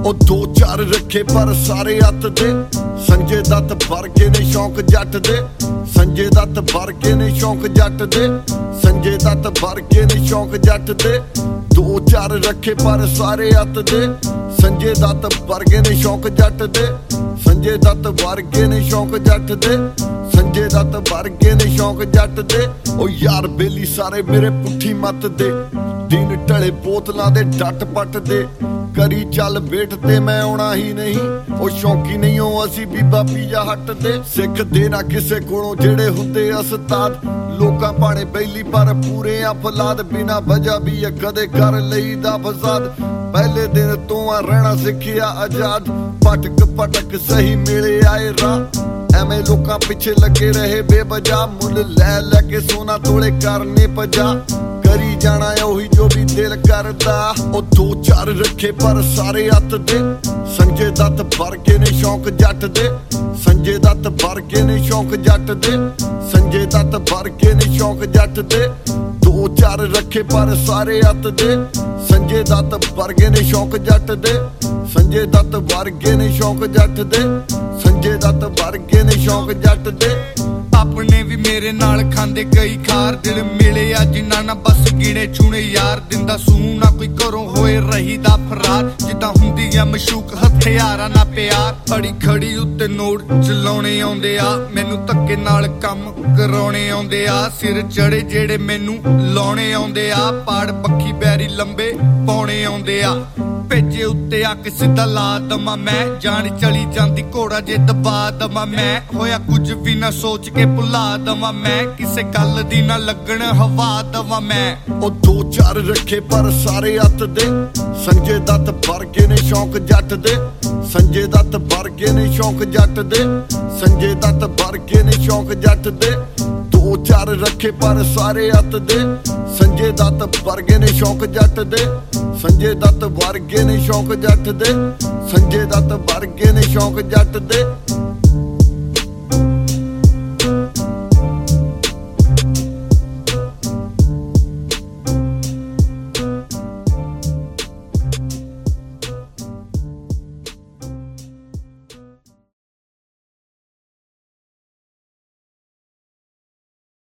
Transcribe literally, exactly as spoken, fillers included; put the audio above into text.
ਉਹ ਦੋ ਚਾਰ ਰੱਖੇ ਪਰ ਸਾਰੇ ਹੱਥ ਦੇ। ਸੰਜੇ ਦੱਤ ਵਰਗੇ ਨੇ ਸ਼ੌਂਕ ਜੱਟ ਦੇ। ਸੰਜੇ ਦੱਤ ਵਰਗੇ ਨੇ ਸ਼ੌਂਕ ਜੱਟ ਦੇ। ਸੰਜੇ ਦੱਤ ਵਰਗੇ ਨੇ ਸ਼ੌਂਕ ਜੱਟ ਦੇ। ਦੋ ਚਾਰ ਰੱਖੇ ਪਰ ਸਾਰੇ ਹੱਥ ਦੇ। ਸੰਜੇ ਦੱਤ ਵਰਗੇ ਨੇ ਸ਼ੌਂਕ ਜੱਟ ਦੇ। ਸੰਜੇ ਦੱਤ ਵਰਗੇ ਨੇ ਸ਼ੌਂਕ ਜੱਟ ਦੇ। ਸੰਜੇ ਦੱਤ ਵਰਗੇ ਨੇ ਸ਼ੌਂਕ ਜੱਟ ਦੇ। ਉਹ ਯਾਰ ਬੇਲੀ ਸਾਰੇ ਮੇਰੇ ਪੁੱਠੀ ਮੱਤ ਦੇ। ਦਿਨ ਢਲੇ ਬੋਤਲਾਂ ਦੇ ਡੱਟ ਪੱਟ ਦੇ। ਕਰੀ ਚੱਲ ਵੇਟ ਤੇ ਮੈਂ ਆਉਣਾ ਹੀ ਨਹੀਂ। ਉਹ ਸ਼ੌਂਕੀ ਨਹੀਂ ਹੋ ਅਸੀਂ ਬੀਬਾ ਪੀਜਾ ਹੱਟ ਦੇ। ਸਿੱਖਦੇ ਨਾ ਕਿਸੇ ਕੋਲੋਂ ਜਿਹੜੇ ਹੁੰਦੇ ਉਸਤਾਦ। ਲੋਕਾਂ ਪਾਣੇ ਬੈਲੀ ਪਰ ਪੂਰੇ ਆ ਫਲਾਦ। ਬਿਨਾ ਵਜ੍ਹਾ ਵੀ ਕਦੇ ਕਰ ਲਈ ਦਾ ਫਸਾਦ। ਪਹਿਲੇ ਦਿਨ ਤੋਂ ਆ ਰਹਿਣਾ ਸਿੱਖਿਆ ਆਜ਼ਾਦ। ਪਟਕ ਪਟਕ ਸਹੀ ਮਿਲੇ ਆਏ ਰਾਹ। ਐਵੇਂ ਲੋਕਾਂ ਪਿੱਛੇ ਲੱਗੇ ਰਹੇ ਬੇਵਜ੍ਹਾ। ਮੁੱਲ ਲੈ ਲੈ ਕੇ ਸੋਨਾ ਤੋਲੇ ਕਰਨੇ ਪਜਾ। ਕਰੀ ਜਾਣਾ ਉਹੀ ਜੋ ਵੀ ਦਿਲ ਕਰਦਾ। ਉਹ ਦੋ ਚਾਰ ਰੱਖੇ ਪਰ ਸਾਰੇ ਹੱਥ ਦੇ। ਸੰਜੇ ਦੱਤ ਵਰਗੇ ਨੇ ਸ਼ੌਂਕ ਜੱਟ ਦੇ। ਸੰਜੇ ਦੱਤ ਵਰਗੇ ਨੇ ਸ਼ੌਂਕ ਜੱਟ ਦੇ। ਸੰਜੇ ਦੱਤ ਵਰਗੇ ਨੇ ਸ਼ੌਂਕ ਜੱਟ ਦੇ। ਦੋ ਚਾਰ ਰੱਖੇ ਪਰ ਸਾਰੇ ਹੱਥ ਦੇ। ਸੰਜੇ ਦੱਤ ਵਰਗੇ ਨੇ ਸ਼ੌਂਕ ਜੱਟ ਦੇ। ਸੰਜੇ ਦੱਤ ਵਰਗੇ ਨੇ ਸ਼ੌਂਕ ਜੱਟ ਦੇ। ਸੰਜੇ ਦੱਤ ਵਰਗੇ ਨੇ ਸ਼ੌਂਕ ਜੱਟ ਦੇ। ਆਪਣੇ ਵੀ ਮੇਰੇ ਨਾਲ ਖਾਂਦੇ ਕਈ ਖਾਰ। ਦਿਲ ਮਿਲੇ ਆ ਜਿਨ੍ਹਾਂ ਨਾਲ ਬਸ ਗਿਣੇ ਚੁਣੇ ਯਾਰ। ਦਿੰਦਾ ਸੂ ਨਾ ਕੋਈ ਘਰੋਂ ਹੋਏ ਰਹੀ ਦਾ ਫਰਾਰ। ਜਿੱਦਾਂ ਹੁੰਦੀ ਆ ਮਸ਼ੂਕ ਹਥਿਆਰਾਂ ਨਾਲ ਪਿਆਰ। ਫੜੀ ਖੜੀ ਉੱਤੇ ਨੋਟ ਚਲਾਉਣੇ ਆਉਂਦੇ ਆ। ਮੈਨੂੰ ਧੱਕੇ ਨਾਲ ਕੰਮ ਕਰਾਉਣੇ ਆਉਂਦੇ ਆ। ਸਿਰ ਚੜੇ ਜਿਹੜੇ ਮੈਨੂੰ ਲਾਉਣੇ ਆਉਂਦੇ ਆ। ਪਾੜ ਪੱਖੀ ਬੈਰੀ ਲੰਬੇ ਪਾਉਣੇ ਆਉਂਦੇ ਆ। ਭੇਜੇ ਉੱਤੇ ਅੱਖ ਸਿੱਧਾ ਲਾ ਦਮਾ ਮੈਂ। ਜਾਨ ਚਲੀ ਜਾਂਦੀ ਘੋੜਾ ਜੇ ਦਬਾ ਦਮਾ ਮੈਂ। ਹੋਇਆ ਕੁਝ ਵੀ ਨਾ ਸੋਚ ਕੇ ਭੁਲਾ ਦਮਾ ਮੈਂ। ਕਿਸੇ ਗੱਲ ਦੀ ਨਾ ਲੱਗਣ ਹਵਾ ਦਮਾ ਮੈਂ। ਉਹ ਦੋ ਚਾਰ ਰੱਖੇ ਪਰ ਸਾਰੇ ਹੱਥ ਦੇ। ਸੰਜੇ ਦੱਤ ਵਰਗੇ ਨੇ ਸ਼ੌਂਕ ਜੱਟ ਦੇ। ਸੰਜੇ ਦੱਤ ਵਰਗੇ ਨੇ ਸ਼ੌਂਕ ਜੱਟ ਦੇ। ਸੰਜੇ ਦੱਤ ਵਰਗੇ ਨੇ ਸ਼ੌਂਕ ਜੱਟ ਦੇ। ਦੋ ਚਾਰ ਰੱਖੇ ਪਰ ਸਾਰੇ ਹੱਥ ਦੇ। ਸੰਜੇ ਦੱਤ ਵਰਗੇ ਨੇ ਸ਼ੌਂਕ ਜੱਟ ਦੇ। ਸੰਜੇ ਦੱਤ ਵਰਗੇ ਨੇ ਸ਼ੌਂਕ ਜੱਟ ਦੇ। ਸੰਜੇ ਦੱਤ ਵਰਗੇ ਨੇ ਸ਼ੌਂਕ ਜੱਟ ਦੇ।